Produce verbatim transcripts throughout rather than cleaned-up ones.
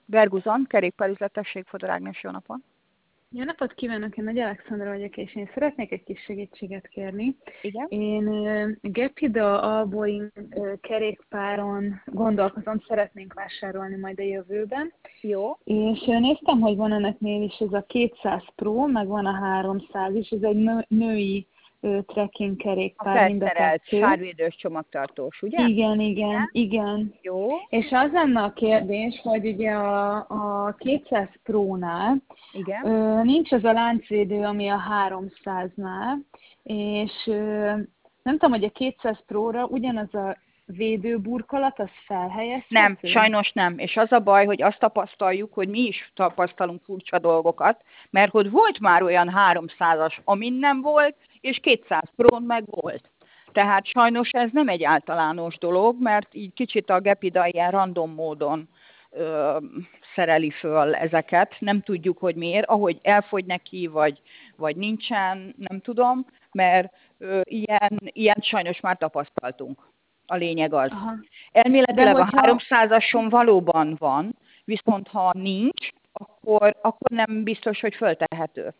Berguzon, kerékpárüzletesség, Fodor Ágnes, jó napot! Jó napot kívánok, én Nagy Alexandra vagyok, és én szeretnék egy kis segítséget kérni. Igen? Én uh, Gepida Alboin uh, kerékpáron gondolkozom, szeretnénk vásárolni majd a jövőben. Jó. És uh, néztem, hogy van önöknél is ez a kétszáz Pro, meg van a háromszáz is, ez egy nő, női uh, trekking A kerékpár, mind a felszerelt, kettő. sárvédős csomagtartós, ugye? Igen, igen, igen. Jó. És az lenne a kérdés, hogy ugye a, a kétszáz Pro-nál Igen. ö, nincs az a láncvédő, ami a háromszáznál, és ö, nem tudom, hogy a kétszáz Pro-ra ugyanaz a védőburkolat, az felhelyezhető? Nem, sajnos nem. És az a baj, hogy azt tapasztaljuk, hogy mi is tapasztalunk furcsa dolgokat, mert hogy volt már olyan háromszázas, amin nem volt, és kétszáz Pro-n meg volt. Tehát sajnos ez nem egy általános dolog, mert így kicsit a Gepida ilyen random módon ö, szereli föl ezeket. Nem tudjuk, hogy miért. Ahogy elfogy neki, vagy, vagy nincsen, nem tudom, mert ö, ilyen, ilyen sajnos már tapasztaltunk. A lényeg az. Aha. Elméletileg hogyha... a háromszázason valóban van, viszont ha nincs, akkor, akkor nem biztos, hogy föltehető.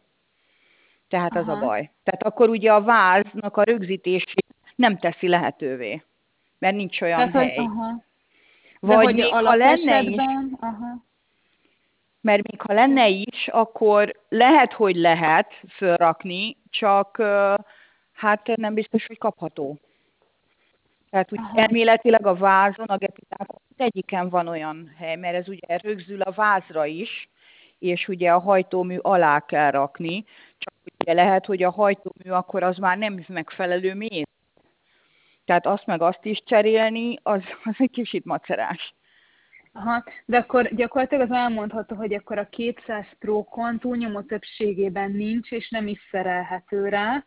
Tehát az a Aha. baj. Tehát akkor ugye a váznak a rögzítését nem teszi lehetővé, mert nincs olyan Tehát, hely. hogy, aha. Vagy De hogy még ha lenne is, aha. mert még ha lenne is, akkor lehet, hogy lehet fölrakni, csak hát nem biztos, hogy kapható. Tehát úgy Aha. elméletileg a vázon, a gepidákon egyiken van olyan hely, mert ez ugye rögzül a vázra is, és ugye a hajtómű alá kell rakni, csak ugye lehet, hogy a hajtómű akkor az már nem megfelelő méret. Tehát azt meg azt is cserélni, az, az egy kicsit macerás. Aha, de akkor gyakorlatilag az elmondható, hogy akkor a kétszáz Pro-kon túlnyomó többségében nincs, és nem is szerelhető rá.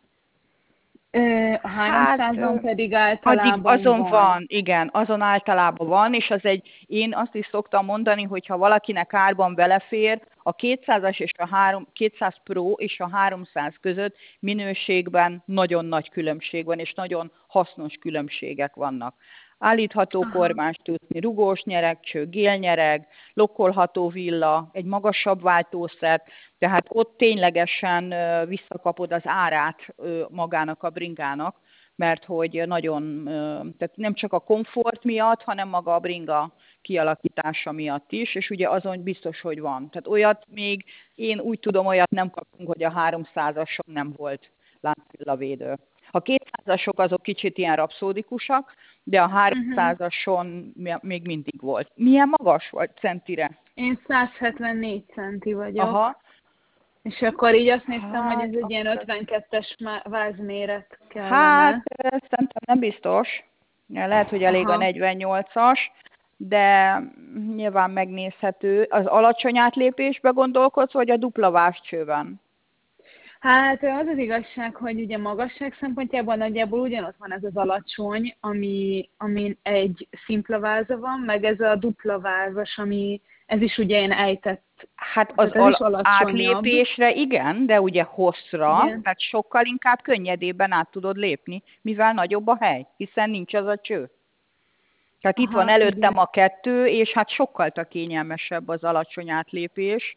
A háromszázon Hát, pedig addig általában azon van. van, igen, azon általában van, és az egy, én azt is szoktam mondani, hogy ha valakinek árban belefér, a kétszázas és a három, kétszáz Pro és a háromszáz között minőségben nagyon nagy különbség van, és nagyon hasznos különbségek vannak. Állítható kormányt tudni, rugós nyeregcső, gélnyereg, lokkolható villa, egy magasabb váltószer, tehát ott ténylegesen visszakapod az árát magának a bringának, mert hogy nagyon, tehát nem csak a komfort miatt, hanem maga a bringa kialakítása miatt is, és ugye azon biztos, hogy van. Tehát olyat még, én úgy tudom, olyat nem kaptunk, hogy a háromszázason nem volt láncvillavédő. A kétszázasok azok kicsit ilyen rapszódikusak, de a háromszázason még mindig volt. Milyen magas vagy centire? Én száz hetvennégy centi vagyok. Aha. És akkor így azt néztem, Hát, hogy ez egy ilyen ötvenkettes vázméret kellene. Hát, szerintem nem biztos. Lehet, hogy elég Aha. a negyvennyolcas, de nyilván megnézhető. Az alacsony átlépésbe gondolkodsz, vagy a dupla vázcsőben? Hát az az igazság, hogy ugye magasság szempontjából nagyjából ugyanott van ez az alacsony, ami, ami egy szimpla váza van, meg ez a dupla vázas, ami ez is ugye én ejtett. Hát az al- átlépésre igen, de ugye hosszra, igen. tehát sokkal inkább könnyedében át tudod lépni, mivel nagyobb a hely, hiszen nincs az a cső. Tehát Aha, itt van előttem igen. a kettő, és hát sokkal kényelmesebb az alacsony átlépés,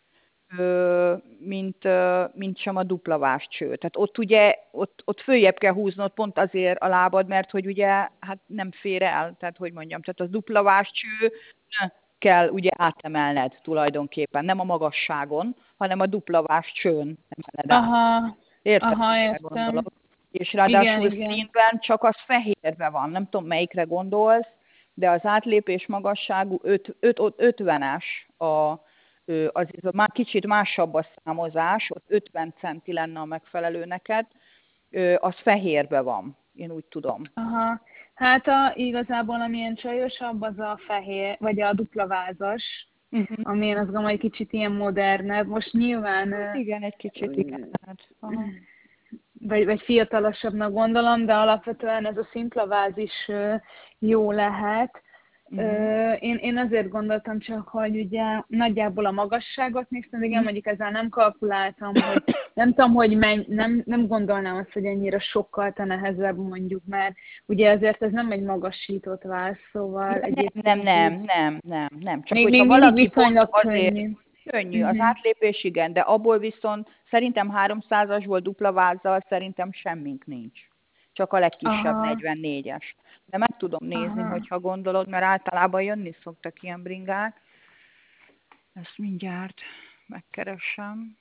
mint, mint sem a dupla vázcső. Tehát ott ugye, ott, ott följebb kell húznod pont azért a lábad, mert hogy ugye hát nem fér el, tehát hogy mondjam, tehát az dupla vázcső kell ugye átemelned tulajdonképpen, nem a magasságon, hanem a dupla vázcsőn emeled Aha, át. Érted, aha, mire értem. gondolok? És ráadásul igen, színben csak az fehérbe van, nem tudom melyikre gondolsz, de az átlépés magasságú ötvenes a azért már kicsit másabb a számozás, ott ötven centi lenne a megfelelő neked, az fehérbe van, én úgy tudom. Aha, hát a, igazából amilyen csajosabb, az a fehér, vagy a dupla vázas, uh-huh. Ami én azt gondolom, hogy kicsit ilyen modernebb. Most nyilván... Igen, egy kicsit, igen. Hát, aha. Vagy, vagy fiatalosabbnak gondolom, de alapvetően ez a szimpla váz is jó lehet. Uh-huh. Ö, én, én azért gondoltam csak, hogy ugye nagyjából a magasságot néztem, igen, Uh-huh. mondjuk ezzel nem kalkuláltam, hogy nem tudom, hogy menny, nem, nem gondolnám azt, hogy ennyire sokkal te nehezebb mondjuk, mert ugye azért ez nem egy magasított váz, szóval Ja, nem, nem, egyébként nem, úgy nem, nem, nem. Csak még, hogyha még mindig valaki pont viszonylag azért könnyű. könnyű, az Uh-huh. átlépés igen, de abból viszont szerintem háromszázasból dupla vázzal szerintem semmink nincs. Csak a legkisebb Aha, negyvennégyes. De meg tudom nézni, aha. hogyha gondolod, mert általában jönni szoktak ilyen bringák. Ezt mindjárt megkeresem.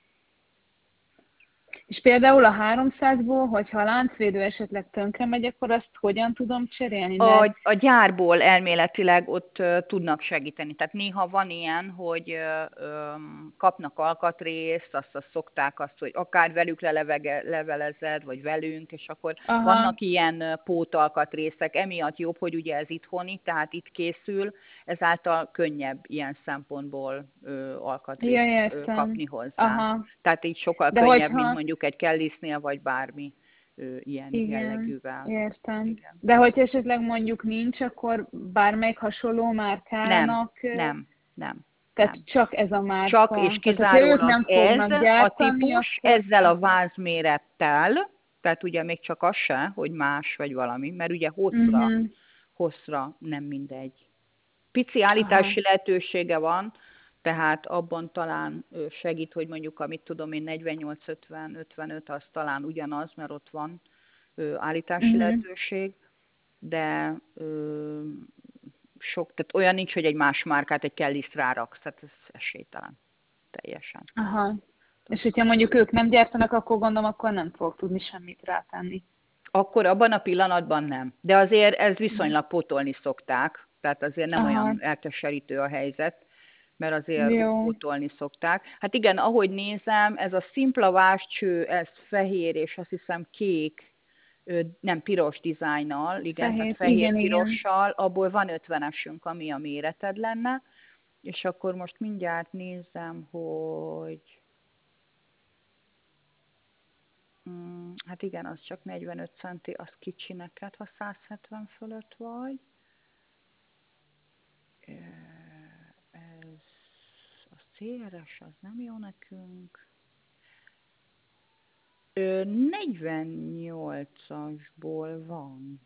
És például a háromszázból, hogyha a láncvédő esetleg tönkre megy, akkor azt hogyan tudom cserélni? Mert... A, a gyárból elméletileg ott uh, tudnak segíteni. Tehát néha van ilyen, hogy uh, um, kapnak alkatrészt, azt, azt szokták azt, hogy akár velük lelevege, levelezed, vagy velünk, és akkor Aha, vannak ilyen uh, pótalkatrészek. Emiatt jobb, hogy ugye ez itthoni, tehát itt készül, ezáltal könnyebb ilyen szempontból uh, ja, alkatrészt uh, értem. kapni hozzá. Aha, Tehát így sokkal de könnyebb, mint hogyha... mondjuk egy Kellisnél, vagy bármi uh, ilyen Igen, jellegűvel. értem. Igen. De hogyha esetleg mondjuk nincs, akkor bármelyik hasonló Nem, márkának, ö, nem, nem, tehát nem. csak ez a Csak és márka. Tehát, hogyha ők kizárólag nem ez fognak a gyártani, típus, akkor... ezzel a Aha. vázmérettel, tehát ugye még csak az se, hogy más vagy valami, mert ugye hosszra, Uh-huh. hosszra nem mindegy. Pici Aha. állítási lehetősége van, tehát abban talán ö, segít, hogy mondjuk, amit tudom én, negyvennyolc ötven ötvenöt, az talán ugyanaz, mert ott van ö, állítási Uh-huh. lehetőség, de ö, sok, tehát olyan nincs, hogy egy más márkát, egy Kellis ráraksz, tehát ez esélytelen teljesen. Aha. És Tehát hogyha mondjuk ők nem gyártanak, akkor gondolom, akkor nem fog tudni semmit rátenni. akkor abban a pillanatban nem. De azért ez viszonylag pótolni szokták, tehát azért nem Aha. olyan elkeserítő a helyzet, mert azért Jó. pótolni szokták. Hát igen, ahogy nézem, ez a szimpla váscső, ez fehér és azt hiszem kék, ö, nem piros dizájnnal, igen, tehát Fehér. Igen, igen. fehér-pirossal, abból van ötvenesünk, ami a méreted lenne, és akkor most mindjárt nézem, hogy mm, hát igen, az csak negyvenöt centi, az kicsi neked, ha száz hetven fölött vagy. Ö, Ez a cé er es, az nem jó nekünk. Ö, negyvennyolcasból van.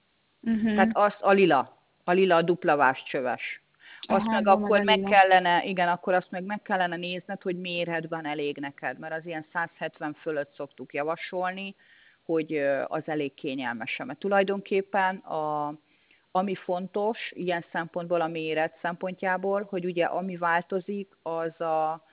Tehát Uh-huh. az a lila, a lila a dupla csöves. Azt Aha, meg abban van akkor a meg lila. kellene, igen, akkor azt meg meg kellene nézned, hogy méretben elég neked, mert az ilyen száz hetven fölött szoktuk javasolni, hogy az elég kényelmes. Mert tulajdonképpen a, ami fontos ilyen szempontból, a méret szempontjából, hogy ugye ami változik, az a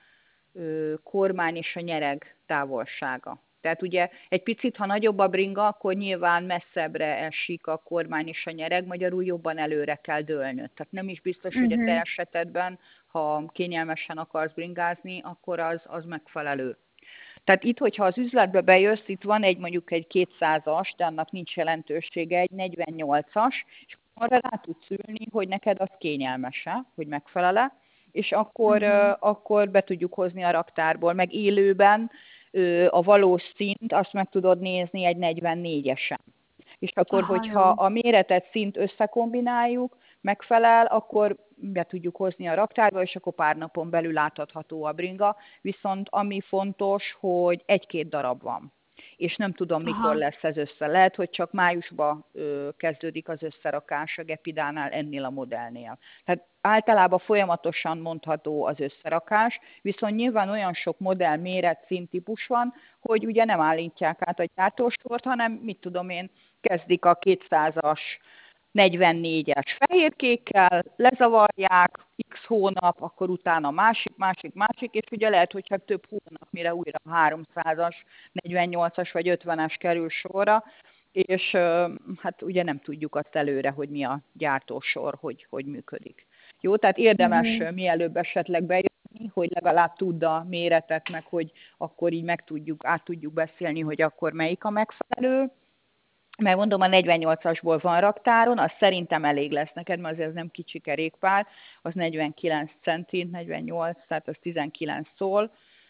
ö, kormány és a nyereg távolsága. Tehát ugye egy picit, ha nagyobb a bringa, akkor nyilván messzebbre esik a kormány és a nyereg, magyarul jobban előre kell dőlnöd. Tehát nem is biztos, hogy a te Uh-huh. esetedben, ha kényelmesen akarsz bringázni, akkor az, az megfelelő. Tehát itt, hogyha az üzletbe bejössz, itt van egy mondjuk egy kétszázas, de annak nincs jelentősége, egy negyvennyolcas, és arra rá tudsz ülni, hogy neked az kényelmese, hogy megfelele, és akkor, Uh-huh. uh, akkor be tudjuk hozni a raktárból, meg élőben uh, a valós szint, azt meg tudod nézni egy negyvennégyesen. És akkor, Aha, hogyha jó. a méretet szint összekombináljuk, megfelel, akkor be tudjuk hozni a raktárba, és akkor pár napon belül átadható a bringa. Viszont ami fontos, hogy egy-két darab van. És nem tudom, mikor Aha. lesz ez össze. Lehet, hogy csak májusban ö, kezdődik az összerakás a Gepidánál ennél a modellnél. Tehát általában folyamatosan mondható az összerakás, viszont nyilván olyan sok modell, méret, színtípus van, hogy ugye nem állítják át a gyártósort, hanem mit tudom én, kezdik a kétszázas, negyvennégyes fehérkékkel, lezavarják, x hónap, akkor utána másik, másik, másik, és ugye lehet, hogyha több hónap, mire újra háromszázas, negyvennyolcas vagy ötvenes kerül sorra, és hát ugye nem tudjuk azt előre, hogy mi a gyártósor, hogy, hogy működik. Jó, tehát érdemes Uh-huh. mielőbb esetleg bejönni, hogy legalább tudd a méretet, meg hogy akkor így meg tudjuk, át tudjuk beszélni, hogy akkor melyik a megfelelő. Mert mondom, a negyvennyolcasból van raktáron, az szerintem elég lesz neked, mert azért ez nem kicsi kerékpár, az negyvenkilenc centi, negyvennyolc, tehát az tizenkilenc szól,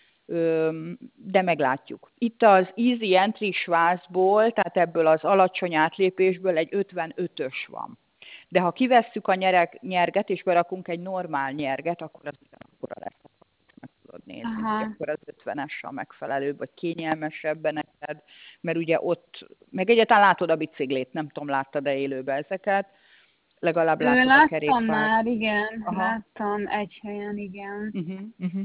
de meglátjuk. Itt az Easy Entry svázból, tehát ebből az alacsony átlépésből egy ötvenötös van. De ha kivesszük a nyereg, nyerget, és berakunk egy normál nyerget, akkor az ugyanakkora lesz, meg tudod nézni, hogy Aha. akkor az ötvenes a megfelelőbb, vagy kényelmesebb neked, mert ugye ott, meg egyáltalán látod a biciklét, nem tudom, láttad-e élőbe ezeket, legalább Ő, látod a láttam kerékpárt. már, igen, Aha. láttam egy helyen, igen. Uh-huh, uh-huh.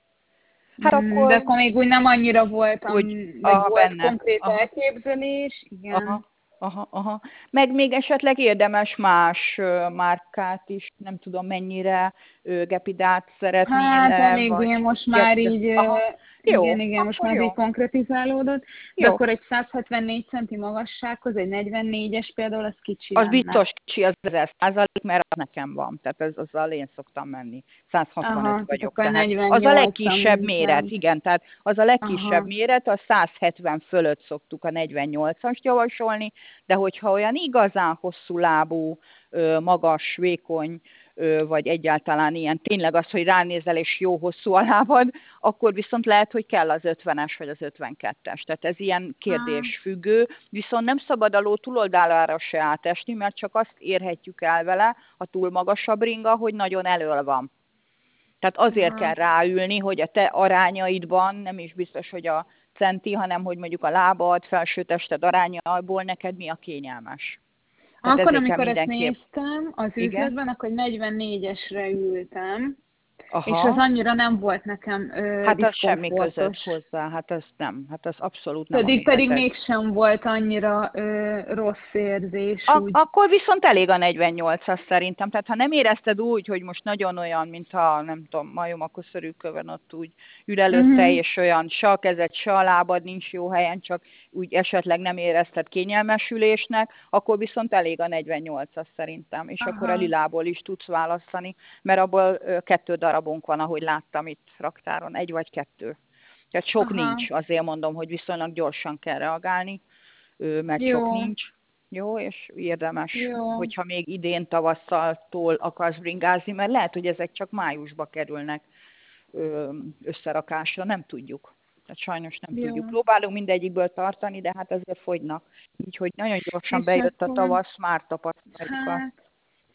Hát Mm, de akkor akkor még úgy nem annyira voltam, úgy, vagy aha, volt benne. konkrét Aha, elképzelés, igen. aha, aha, aha. Meg még esetleg érdemes más ö, márkát is, nem tudom mennyire, ö, Gepidát Hát szeretnél-e, vagy eléggé most már Gepidát. így, ö, Aha, igen, jó, igen, most akkor már ez így jó, konkretizálódott, de jó. akkor egy száz hetvennégy centi magassághoz, egy negyvennégyes például, az kicsi Az lenne. biztos kicsi, az ezer százalék, mert az nekem van. Tehát ez, azzal én szoktam menni. száz hatvanöt Aha, tehát vagyok, akkor tehát az a negyvennyolc, legkisebb ami méret, inkább. igen, tehát az a legkisebb Aha, méret, a száz hetven fölött szoktuk a negyvennyolcast javasolni, de hogyha olyan igazán hosszú lábú, ö, magas, vékony, ö, vagy egyáltalán ilyen tényleg az, hogy ránézel és jó hosszú a lábad, akkor viszont lehet, hogy kell az ötvenes vagy az ötvenkettes. Tehát ez ilyen ah, kérdésfüggő, viszont nem szabad a ló túloldalára se átesni, mert csak azt érhetjük el vele, ha túl magasabb ringa, hogy nagyon elől van. Tehát azért aha. kell ráülni, hogy a te arányaidban nem is biztos, hogy a centi, hanem hogy mondjuk a lábad, felső tested arányából neked mi a kényelmes. Tehát Akkor, ezért kell amikor ezt mindenképp. néztem az Igen? üzletben, akkor negyvennégyesre ültem, és az Aha. annyira nem volt nekem ö, Hát az semmi között diszkomfortos. hozzá, hát az nem, hát az abszolút nem a Pedig pedig méreted. mégsem volt annyira ö, rossz érzés, Ak- úgy. akkor viszont elég a negyvennyolcas szerintem. Tehát ha nem érezted úgy, hogy most nagyon olyan, mintha nem tudom, majom a köszörűkövön ott úgy ül előtte, Uh-huh. és olyan se a kezed, se a lábad nincs jó helyen, csak úgy esetleg nem érezted kényelmesülésnek, akkor viszont elég a negyvennyolcas szerintem. És akkor a Aha. lilából is tudsz választani, mert abból ö, kettő darabunk van, ahogy láttam itt raktáron, egy vagy kettő. Tehát sok Aha. nincs, azért mondom, hogy viszonylag gyorsan kell reagálni, ö, mert sok Jó. nincs. Jó, és érdemes, Jó. hogyha még idén tavasszaltól akarsz bringázni, mert lehet, hogy ezek csak májusba kerülnek ö, összerakásra, nem tudjuk. Tehát sajnos nem tudjuk. Jó. Próbálunk mindegyikből tartani, de hát azért fogynak. Így, hogy nagyon gyorsan És bejött a akkor, tavasz, már tapasztaljuk azt. hát,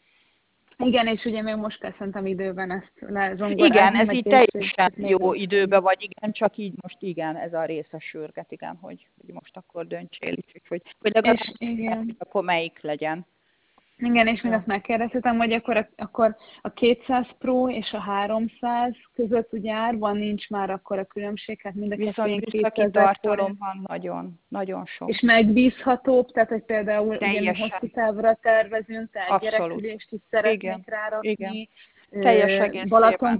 igen, és ugye még most kell szerintem időben ezt Igen, lezongorázni, ez meg így készíteni, teljesen még jó lassan. időben vagy, igen, csak így most igen, ez a részes sürget, igen, hogy, hogy most akkor döntsél is, hogy, hogy legalább És igen. akkor melyik legyen. Igen, és még Jó. azt megkérdeztem, hogy akkor a, akkor a kétszáz Pro és a háromszáz között ugye árban nincs már akkor a különbség, hát mind a kettő Viszont ilyen kétezer forint. visszakitartalom van nagyon, nagyon sok. És megbízhatóbb, tehát hogy például ugye mi Teljesen, hosszú távra tervezünk, tehát abszolút. gyerekülést is Igen, szeretnék igen. rárakni, Teljes Balaton egészében.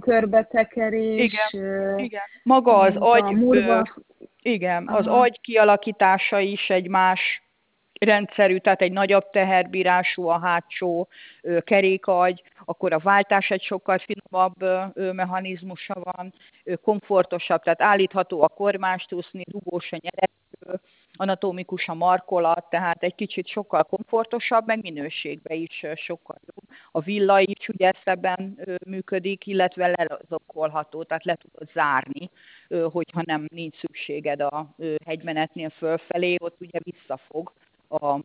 Igen, körbetekerés, igen. Maga az nem tudom, agy, ö, murva. igen, az Aha, agy kialakítása is egy más rendszerű, tehát egy nagyobb teherbírású a hátsó ö, kerékagy, akkor a váltás egy sokkal finomabb ö, ö, mechanizmusa van, ö, komfortosabb, tehát állítható a kormást úszni, dugós a nyerekből, anatómikus a markolat, tehát egy kicsit sokkal komfortosabb, meg minőségben is ö, sokkal jobb. A villa is ugye szebben ö, működik, illetve lezokkolható, tehát le tudod zárni, ö, hogyha nem nincs szükséged a ö, hegymenetnél fölfelé, ott ugye visszafog a, a,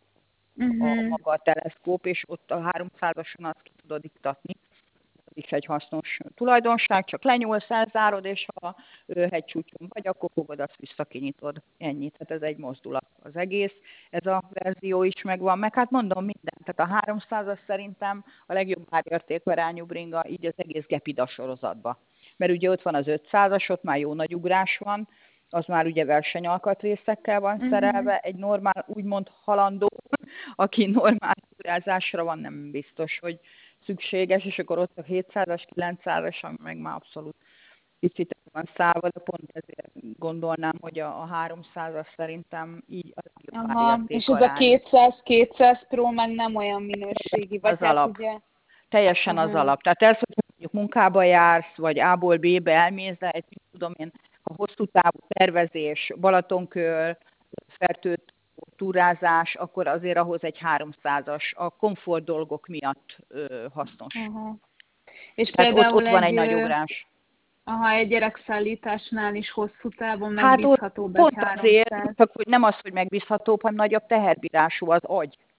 a uh-huh. maga a teleszkóp, és ott a háromszázason azt ki tudod iktatni. Ez is egy hasznos tulajdonság, csak lenyúlsz, elzárod, és ha ö, hegycsúcson vagy, akkor fogod, azt visszakinyitod. Ennyi, tehát ez egy mozdulat az egész. Ez a verzió is megvan, meg hát mondom minden. Tehát a háromszázas szerintem a legjobb árértékarányú bringa így az egész Gepida sorozatban. Mert ugye ott van az ötszázas, ott már jó nagy ugrás van, az már ugye versenyalkatrészekkel van Uh-huh. szerelve, egy normál, úgymond halandó, aki normál túrázásra van, nem biztos, hogy szükséges, és akkor ott a hétszázas, kilencszázas, ami meg már abszolút kicsit van szállva, de pont ezért gondolnám, hogy a, a háromszázas szerintem így a legjobb Aha, és ez a árértékarányú. kétszáz, kétszáz Pro meg nem olyan minőségi, vagy Az hát alap. ugye, Teljesen az aha, alap. Tehát ez, hogy mondjuk munkába jársz, vagy A-ból B-be elmész, de egy, tudom én, a hosszú távú tervezés, Balatonkör, fertőt, túrázás, akkor azért ahhoz egy háromszázas a komfort dolgok miatt ö, hasznos. aha. És Tehát ott, például ott van egy egy, nagy ö, ugrás. aha, egy gyerekszállításnál is hosszú távon Hát ott megbízhatóbb egy pont azért, háromszáz. csak hogy nem az, hogy megbízhatóbb, hanem nagyobb teherbírású az agy.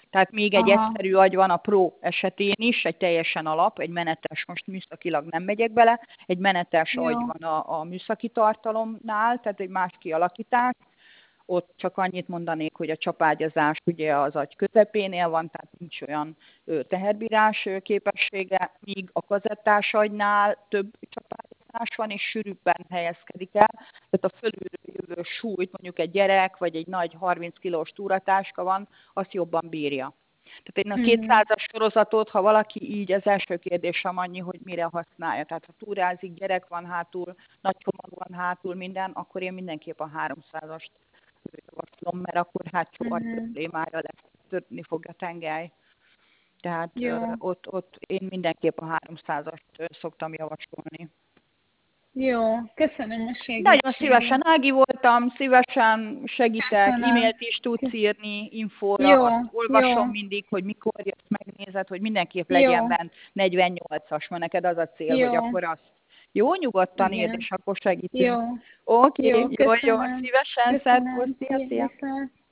Tehát még egy Aha, egyszerű agy van a Pro esetén is, egy teljesen alap, egy menetes, most műszakilag nem megyek bele, egy menetes agy jó. van a, a műszaki tartalomnál, tehát egy más kialakítás. Ott csak annyit mondanék, hogy a csapágyazás ugye az agy közepénél van, tehát nincs olyan ö, teherbírás ö, képessége, míg a kazettás agynál több csapágyazás van, és sűrűbben helyezkedik el. Tehát a fölülről jövő súlyt, mondjuk egy gyerek, vagy egy nagy harminc kilós túratáska van, azt jobban bírja. Tehát én a Mhm. kétszázas sorozatot, ha valaki így, az első kérdésem annyi, hogy mire használja. Tehát ha túrázik, gyerek van hátul, nagy csomag van hátul, minden, akkor én mindenképp a háromszázast javaslom, mert akkor hátsó agy Mhm. problémája lesz, törni fog a tengely. Tehát ö, Jó. ott, ott én mindenképp a háromszázast ö, szoktam javasolni. Jó. Köszönöm a Nagyon segítséget. szívesen Ági voltam, szívesen segítek, Köszönöm. e-mailt is tudsz írni infóra, Jó. azt Jó. olvasom mindig, hogy mikor jössz, megnézed, hogy mindenképp legyen Jó. bent negyvennyolcas, mert neked az a cél, hogy Jó. akkor azt jó, nyugodtan írd, és Igen. akkor segítünk. Jó. Oké, Jó. jó, jó, Köszönöm. szívesen, szervusz, Köszönöm. szia, Szia, szia. viszont.